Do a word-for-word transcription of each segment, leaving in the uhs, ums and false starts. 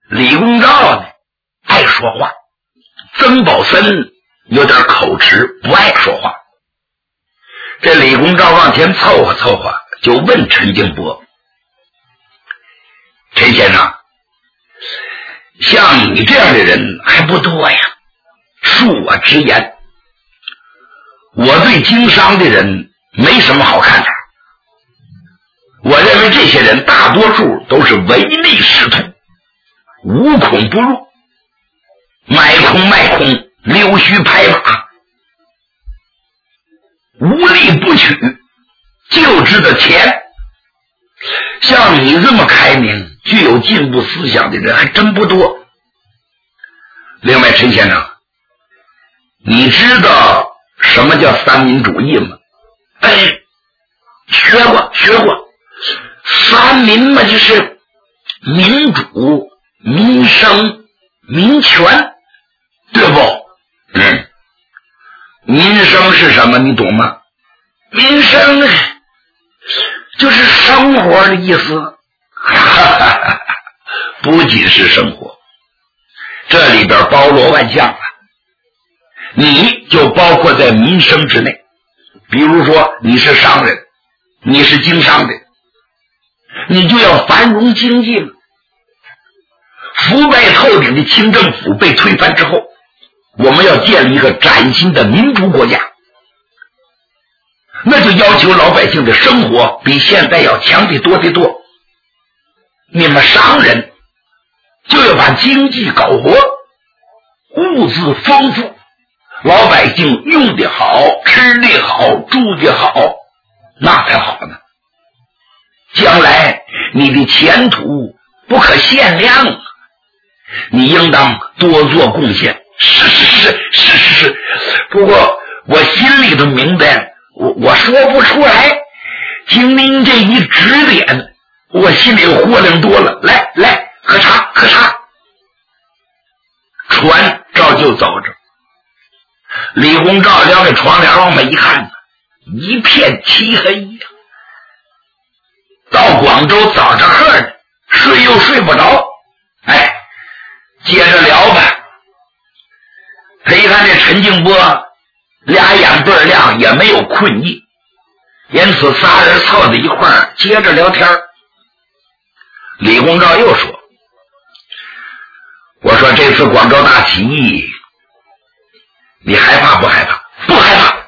李公照呢爱说话，曾宝森有点口吃，不爱说话。这李公照往前凑合凑合，就问陈静波：陈先生，像你这样的人还不多呀，恕我直言，我对经商的人没什么好看法。我认为这些人大多数都是唯利是图，无孔不入，买空卖空，溜须拍马，无利不取，就知道钱。像你这么开明具有进步思想的人还真不多。另外，陈先生，你知道什么叫三民主义吗？哎，学过学过。三民嘛，就是民主、民生、民权，对不？嗯，民生是什么？你懂吗？民生就是生活的意思。不仅是生活，这里边包罗万象啊，你就包括在民生之内。比如说你是商人，你是经商的，你就要繁荣经济了。腐败透顶的清政府被推翻之后，我们要建立一个崭新的民主国家，那就要求老百姓的生活比现在要强得多得多。你们商人就要把经济搞活，物资丰富，老百姓用得好，吃得好，住得好，那才好呢。将来你的前途不可限量啊！你应当多做贡献。是是是是是是，不过我心里头明白，我我说不出来。听您这一指点，我心里豁亮多了。来来，喝茶喝茶。船照旧走着，李公照撩着窗帘往外一看，一片漆黑呀。到广州早着喝呢，睡又睡不着。哎，接着聊吧。他一看这陈静波俩眼倍儿亮，也没有困意，因此仨人凑在一块儿接着聊天。李公照又说：我说这次广州大起义你害怕不害怕？不害怕。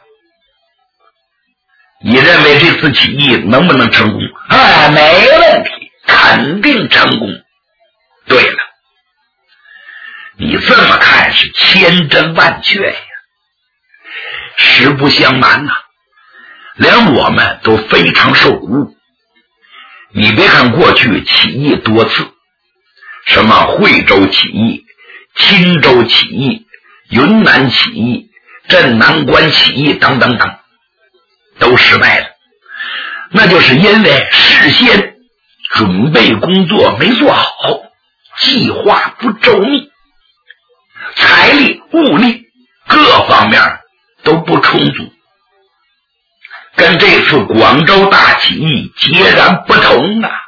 你认为这次起义能不能成功？哎，没问题，肯定成功。对了，你这么看是千真万确呀。实不相瞒呐、啊，连我们都非常受鼓舞。你别看过去起义多次，什么惠州起义、钦州起义、云南起义、镇南关起义等等等，都失败了，那就是因为事先准备工作没做好，计划不周密，财力物力各方面都不充足，跟这次广州大起义截然不同啊。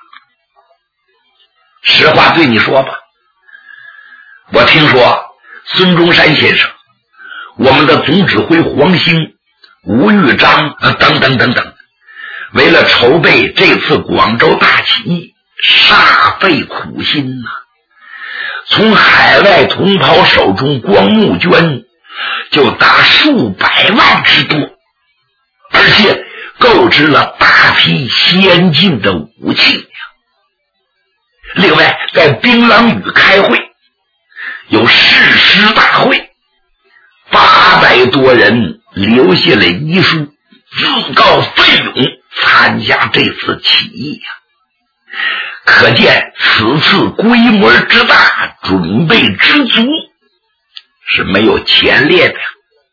实话对你说吧，我听说孙中山先生、我们的总指挥黄兴、吴玉章、呃、等等等等，为了筹备这次广州大起义，煞费苦心呐、啊。从海外同胞手中光募捐就达数百万之多，而且购置了大批先进的武器呀。另外，在槟榔屿开会，有誓师大会，八百多人留下了遗书，自告奋勇参加这次起义呀、啊。可见此次规模之大，准备之足，是没有前例的。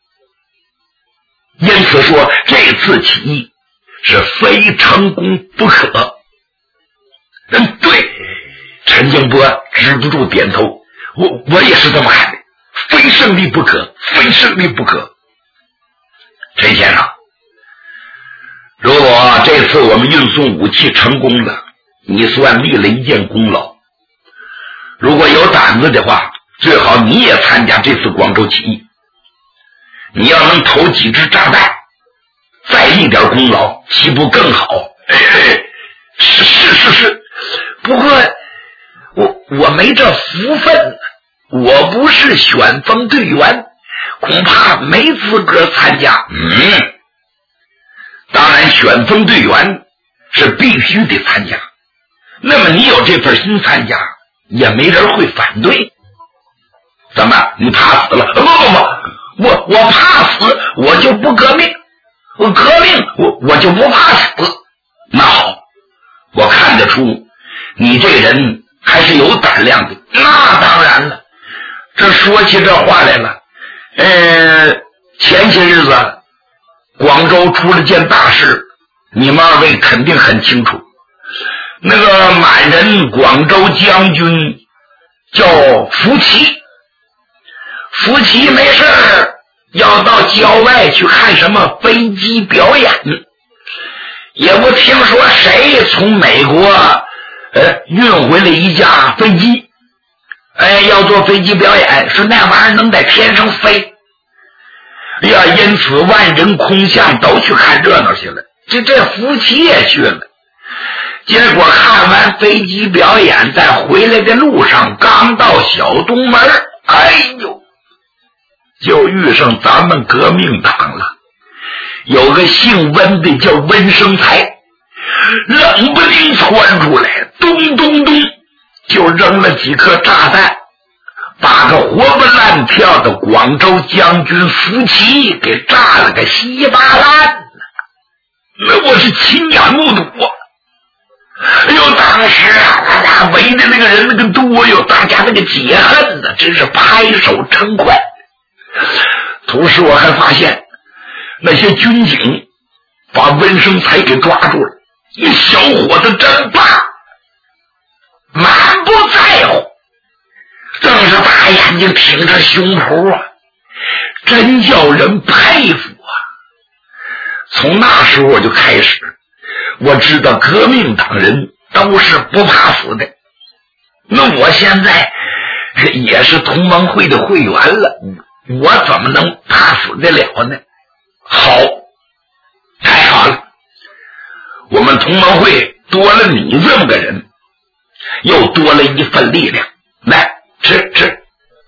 因此说，这次起义是非成功不可。嗯，对，陈静波止不住点头，我我也是这么看的，非胜利不可，非胜利不可。陈先生，如果这次我们运送武器成功了，你算立了一件功劳。 如果有胆子的话，最好你也参加这次广州起义。你要能投几支炸弹，再立点功劳，岂不更好？哎，是是是是，不过我我没这福分，我不是选锋队员，恐怕没资格参加。嗯，当然选锋队员是必须得参加，那么你有这份心参加，也没人会反对。怎么，你怕死了？不不不，我我怕死，我就不革命。我革命，我我就不怕死。那好，我看得出你这人还是有胆量的。那当然了，这说起这话来了。呃，前些日子广州出了件大事，你们二位肯定很清楚。那个满人广州将军叫福奇，福奇没事要到郊外去看什么飞机表演，也不听说谁从美国呃运回了一架飞机，哎，要做飞机表演，说那玩意儿能在天上飞。哎呀，因此万人空巷，都去看热闹去了。这这福奇也去了，结果看完飞机表演，在回来的路上，刚到小东门，哎呦，就遇上咱们革命党了。有个姓温的叫温生财，冷不丁窜出来，咚咚咚就扔了几颗炸弹，把个活蹦乱跳的广州将军福奇给炸了个稀巴烂。那我是亲眼目睹啊！哎呦，当时啊，大家围的那个人那个多哟，大家那个解恨呢，真是拍手称快。同时我还发现那些军警把温生财给抓住了，一小伙子真棒，满不在乎，瞪着大眼睛，挺着胸脯啊，真叫人佩服啊！从那时候我就开始，我知道革命党人都是不怕死的。那我现在也是同盟会的会员了，我怎么能怕死得了呢？好，太好了，我们同盟会多了你这么个人，又多了一份力量。来，吃吃。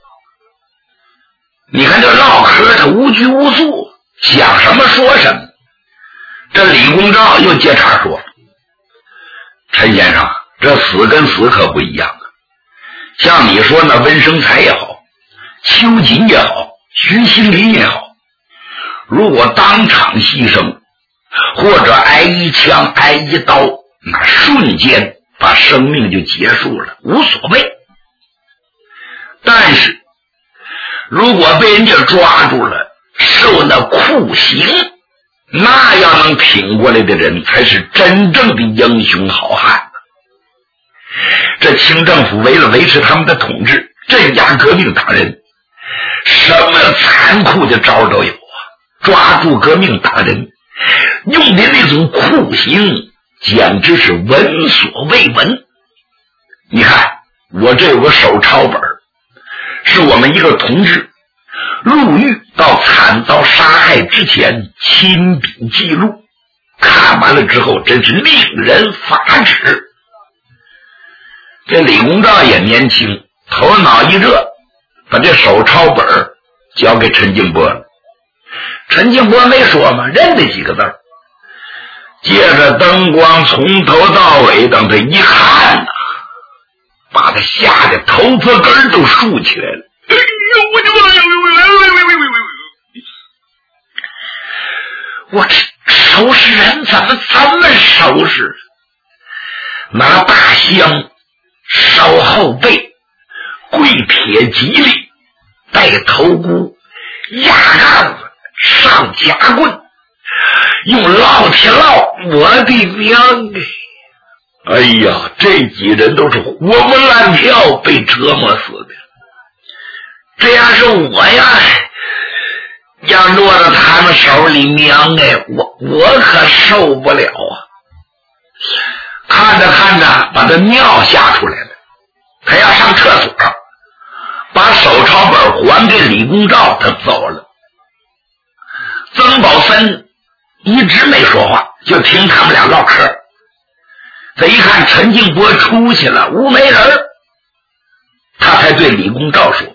你看这唠嗑的无拘无束，想什么说什么。这李公照又接茬说，陈先生，这死跟死可不一样啊。像你说那温生财也好，邱瑾也好，徐新林也好，如果当场牺牲，或者挨一枪挨一刀，那瞬间把生命就结束了，无所谓。但是如果被人家抓住了，受那酷刑，那要能挺过来的人才是真正的英雄好汉。这清政府为了维持他们的统治，镇压革命党人，什么残酷的招都有啊！抓住革命党人用的那种酷刑简直是闻所未闻。你看我这有个手抄本，是我们一个同志入狱到惨遭杀害之前亲笔记录，看完了之后真是令人发指。这李公照也年轻，头脑一热，把这手抄本交给陈静波了。陈静波没说嘛，认得几个字，借着灯光从头到尾等他一看呐、啊，把他吓得头发根都竖起来了。哎呦，我的妈呀！我这收拾人怎么这么收拾？拿大香烧后背，跪铁吉利，带头箍，压杠子，上夹棍，用烙铁烙，我的娘！哎呀，这几人都是活蹦乱跳被折磨死的。这要是我呀，要落到他们手里，娘哎，我我可受不了啊！看着看着，把他尿吓出来了。 他要上厕所，把手抄本还给李公照，他走了。曾宝森一直没说话，就听他们俩唠嗑。他一看陈静波出去了，屋没人，他才对李公照说：“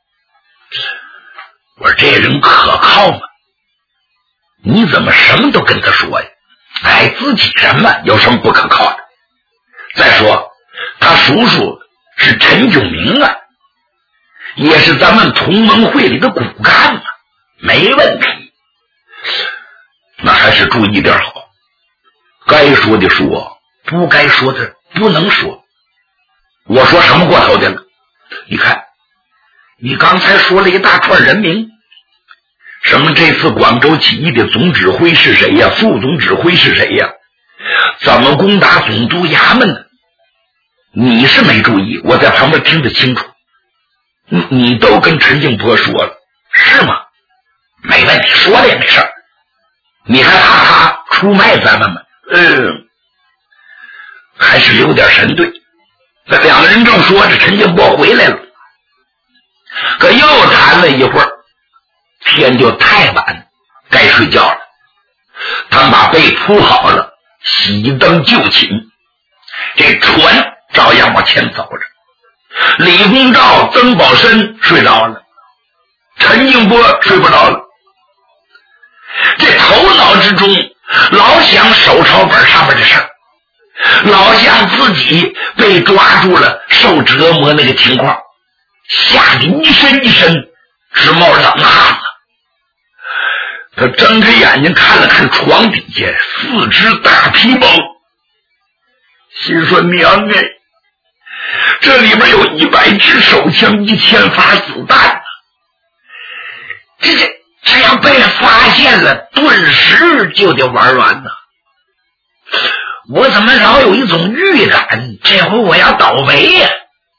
我说这人可靠吗？你怎么什么都跟他说呀？哎，自己人嘛，有什么不可靠的？再说他叔叔是陈炯明啊，也是咱们同盟会里的骨干嘛，没问题。那还是注意点好，该说的说，不该说的不能说。我说什么过头的了？你看，你刚才说了一大串人名，什么这次广州起义的总指挥是谁呀？副总指挥是谁呀？怎么攻打总督衙门呢？你是没注意，我在旁边听得清楚。你你都跟陈静波说了，是吗？没问题，说了也没事儿。你还怕他出卖咱们吗？嗯，还是留点神对。这两个人正说着，陈静波回来了，可又谈了一会儿，天就太晚，该睡觉了。他们把被铺好了，熄灯就寝，这船照样往前走着。李公照、曾宝森睡着了，陈静波睡不着了。这头脑之中老想手抄本上面的事儿，老想自己被抓住了受折磨那个情况，吓得一身一身直冒冷汗了。他睁开眼睛看了看床底下四只大皮包，心说娘哎，这里边有一百支手枪，一千发子弹，这这这要被发现了，顿时就得玩完呐！我怎么老有一种预感，这回我要倒霉呀、啊！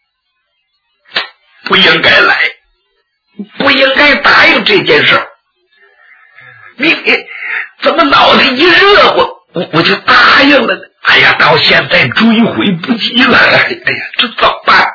不应该来，不应该答应这件事。你怎么脑袋一热，我我我就答应了呢？哎呀，到现在追悔不及了！哎呀，这怎么办？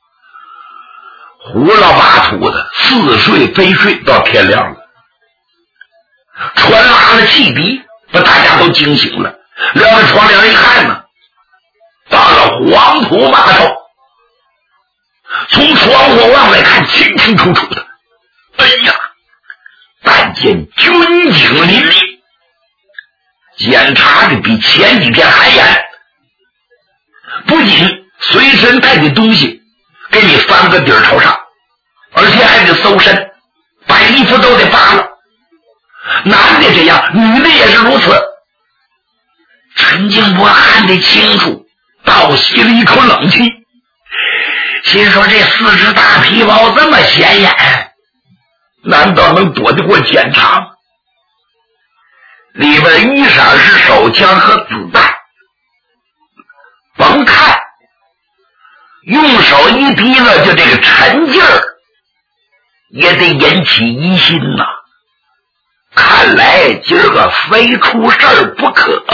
胡了八涂的，似睡非睡到天亮了。船拉了汽笛，把大家都惊醒了。撩着窗帘一看呢，到了黄土码头。从窗户往外看，清清楚楚的。哎呀，但见军警林立，检查的比前几天还严。不仅随身带的东西给你翻个底儿朝上，而且还得搜身，把衣服都得扒了。男的这样，女的也是如此。陈静波看得清楚，倒吸了一口冷气，心说这四只大皮包这么显眼，难道能躲得过检查吗？里边一色是手枪和子弹，甭看，用手一提了，就这个沉劲儿，也得引起疑心呐、啊。看来今儿个非出事儿不可。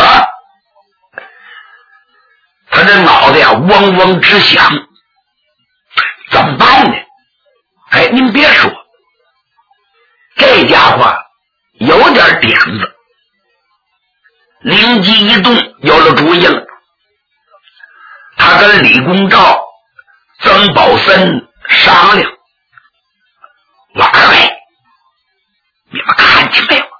他这脑袋啊嗡嗡直响，怎么办呢？哎，您别说，这家伙有点点子。灵机一动，有了主意了。他跟李公照、曾宝森商量，玩呗，你们看见没有？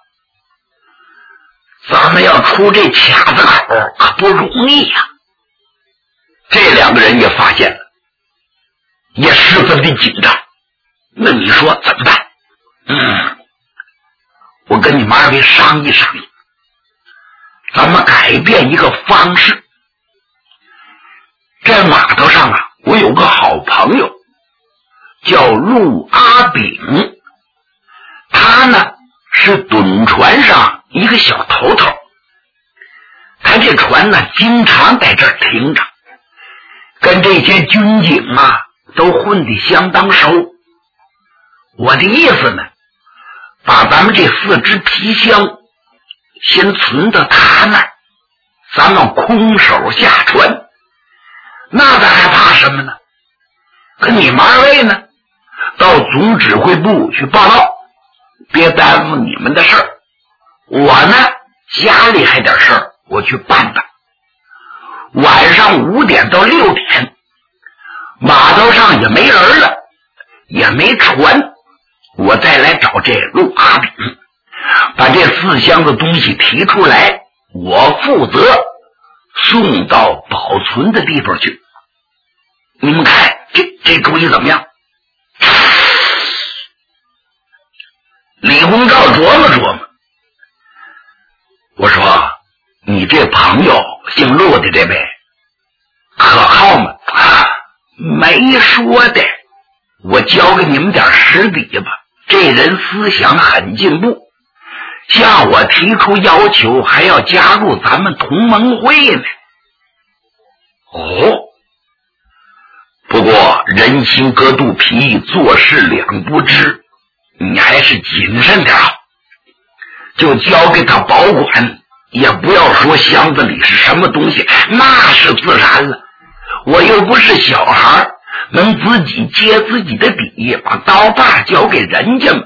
咱们要出这卡子口可不容易呀、啊。这两个人也发现了，也十分的紧张。那你说怎么办？嗯，我跟你们二位商议商议，咱们改变一个方式。在码头上啊，我有个好朋友叫陆阿炳，他呢是趸船上一个小头头，他这船呢经常在这儿停着，跟这些军警啊都混得相当熟。我的意思呢，把咱们这四只皮箱先存到他那儿，咱们空手下船，那咱还怕什么呢？ 可你们二位呢，到总指挥部去报道，别耽误你们的事儿。我呢，家里还点事儿，我去办办。晚上五点到六点，码头上也没人了，也没船，我再来找这陆阿炳，把这四箱子东西提出来，我负责送到保存的地方去。你们看这这主意怎么样？李鸿章琢磨琢磨，我说你这朋友姓陆的这位可靠吗？啊，没说的，我教给你们点实底吧。这人思想很进步，向我提出要求，还要加入咱们同盟会呢。哦，不过人心隔肚皮，做事两不知，你还是谨慎点好。就交给他保管，也不要说箱子里是什么东西，那是自然了。我又不是小孩，能自己接自己的笔，把刀把交给人家吗？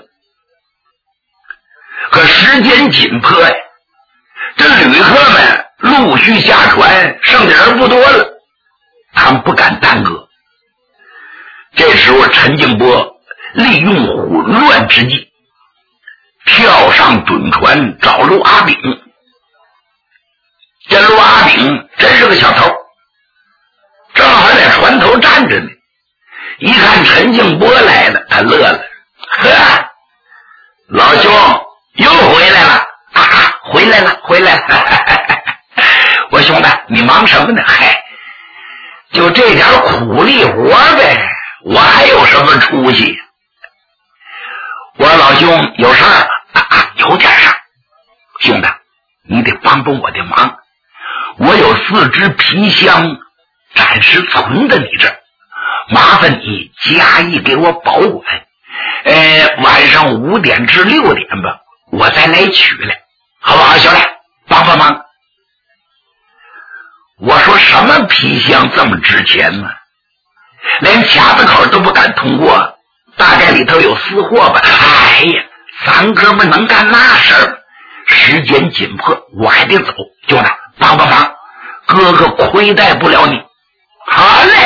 可时间紧迫呀，这旅客们陆续下船，剩的人不多了，他们不敢耽搁。这时候陈静波利用混乱之际，跳上趸船找陆阿炳。这陆阿炳真是个小偷，正好在船头站着呢。一看陈静波来了，他乐了，呵，老兄又回来了啊！回来了，回来了！我兄弟，你忙什么呢？嗨，就这点苦力活呗，我还有什么出息？我说老兄有事儿啊啊，有点事儿，兄弟，你得帮帮我的忙。我有四只皮箱，暂时存在你这儿，麻烦你加意给我保管。呃，晚上五点至六点吧，我再来取来，好不好，兄弟？帮帮忙。我说什么皮箱这么值钱呢？连卡子口都不敢通过，大概里头有私货吧。哎呀，咱哥们能干那事儿吗？时间紧迫，我还得走，兄弟，帮帮忙，哥哥亏待不了你。好嘞，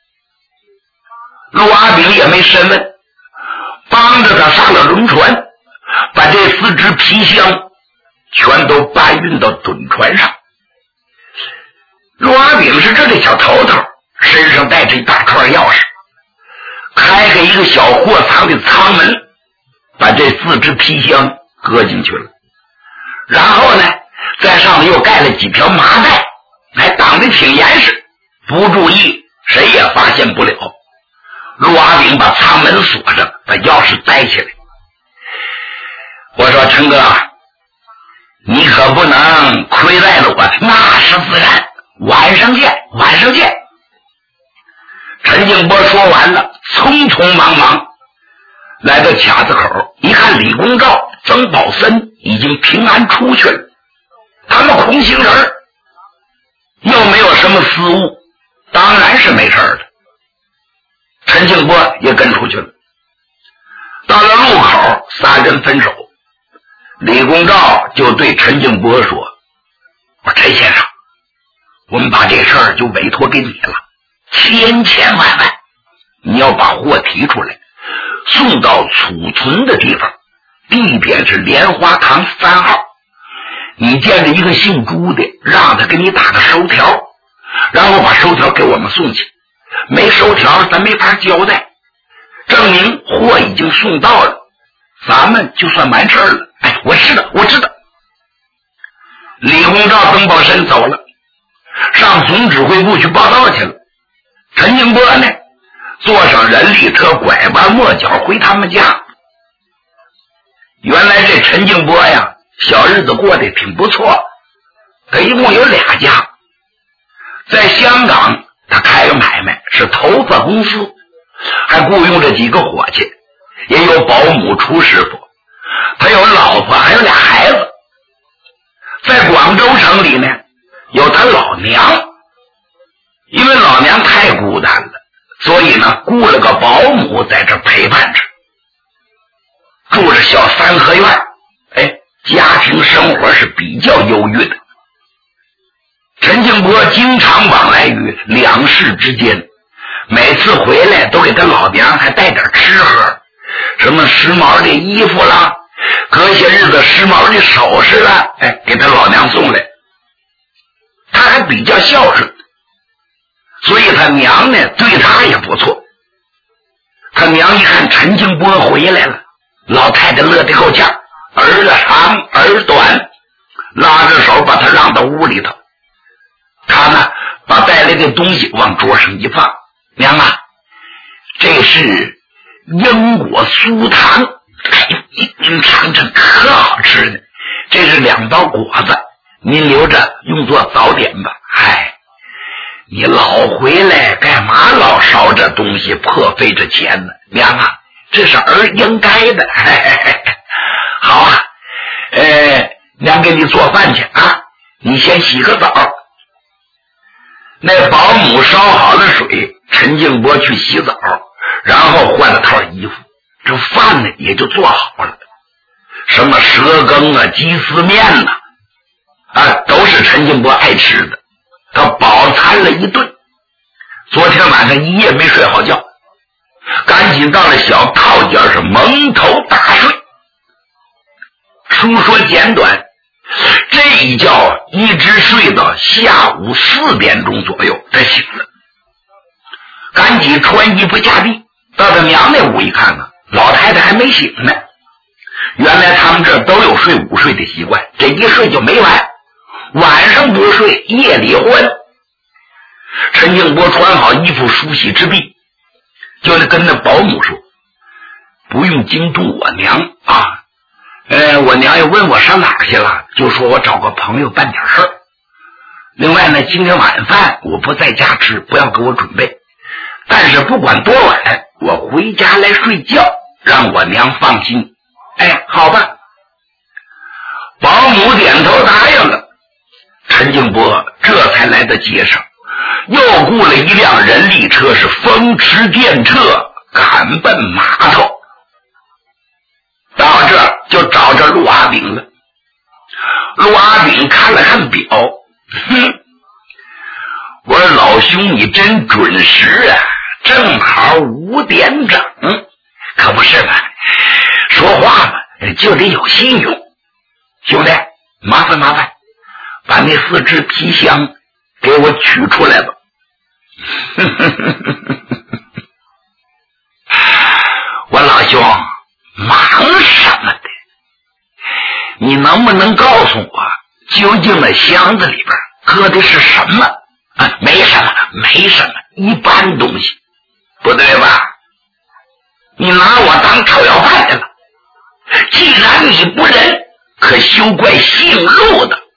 陆阿炳也没审问，帮着他上了轮船，把这四只皮箱全都搬运到趸船上。陆阿炳是这里小头头，身上带着一大串钥匙，开开一个小货仓的舱门，把这四只皮箱搁进去了。然后呢，在上面又盖了几条麻袋，还挡得挺严实，不注意谁也发现不了。陆阿炳把舱门锁上，把钥匙摘起来。我说陈哥，你可不能亏待了我。那是自然，晚上见，晚上见。陈静波说完了，匆匆忙忙来到卡子口，一看李公照、曾宝森已经平安出去了，他们同行人又没有什么私务，当然是没事的。陈静波也跟出去了。到了路口，仨人分手。李公照就对陈静波说：“我说陈先生，我们把这事儿就委托给你了，千千万万你要把货提出来，送到储存的地方，地点是莲花堂三号。你见着一个姓朱的，让他给你打个收条，然后把收条给我们送去。没收条咱没法交代，证明货已经送到了，咱们就算完事儿了。哎，我知道，我知道。”李鸿章、曾宝森走了，上总指挥部去报道去了。陈静波呢，坐上人力车，拐弯抹角回他们家。原来这陈静波呀，小日子过得挺不错，他一共有俩家。在香港他开个买卖，是头发公司，还雇佣着几个伙计，也有保姆、厨师傅，他有老婆，还有俩孩子。在广州城里呢，有他老娘，因为老娘太孤单了， 所以呢，雇了个保姆在这陪伴着，住着小三合院，哎，家庭生活是比较优裕的。陈静波经常往来于两市之间，每次回来都给他老娘还带点吃喝，什么时髦的衣服啦，隔些日子时髦的首饰啦，哎，给他老娘送来。他还比较孝顺，所以他娘呢对他也不错。他娘一看陈静波回来了，老太太乐得够呛，儿长儿短，拉着手把他让到屋里头。他呢把带来的东西往桌上一放，娘啊，这是英果酥糖，哎，您尝尝，可好吃呢。这是两包果子，您留着用作早点吧。哎，你老回来干嘛老烧这东西，破费这钱呢？娘啊，这是儿应该的。嘿嘿嘿，好啊，呃，娘给你做饭去啊，你先洗个澡。那保姆烧好了水，陈静波去洗澡，然后换了套衣服，这饭呢也就做好了，什么蛇羹啊、鸡丝面呐、啊，啊，都是陈静波爱吃的。他饱餐了一顿，昨天晚上一夜没睡好觉，赶紧到了小套间是蒙头大睡。书说简短，这一觉一直睡到下午四点钟左右，他醒了，赶紧穿衣服下地，到他娘那屋一看呢，老太太还没醒呢。原来他们这都有睡午睡的习惯，这一睡就没完，晚上不睡，夜里昏。陈静波穿好衣服，梳洗之毕，就跟那保姆说：“不用惊动我娘啊，呃，我娘要问我上哪儿去了，就说我找个朋友办点事儿。另外呢，今天晚饭我不在家吃，不要给我准备。但是不管多晚，我回家来睡觉，让我娘放心。哎，好吧。”保姆点头答应了。陈静波这才来到街上，又雇了一辆人力车，是风驰电掣赶奔码头。到这就找着陆阿炳了。陆阿炳看了看表，哼，我说老兄你真准时啊，正好五点整。可不是嘛，说话嘛就得有信用。兄弟，麻烦麻烦，把那四只皮箱给我取出来吧。我老兄，忙什么的？你能不能告诉我，究竟那箱子里边搁的是什么？啊，没什么，没什么，一般东西，不对吧？你拿我当臭要饭去了。既然你不仁，可休怪姓陆的。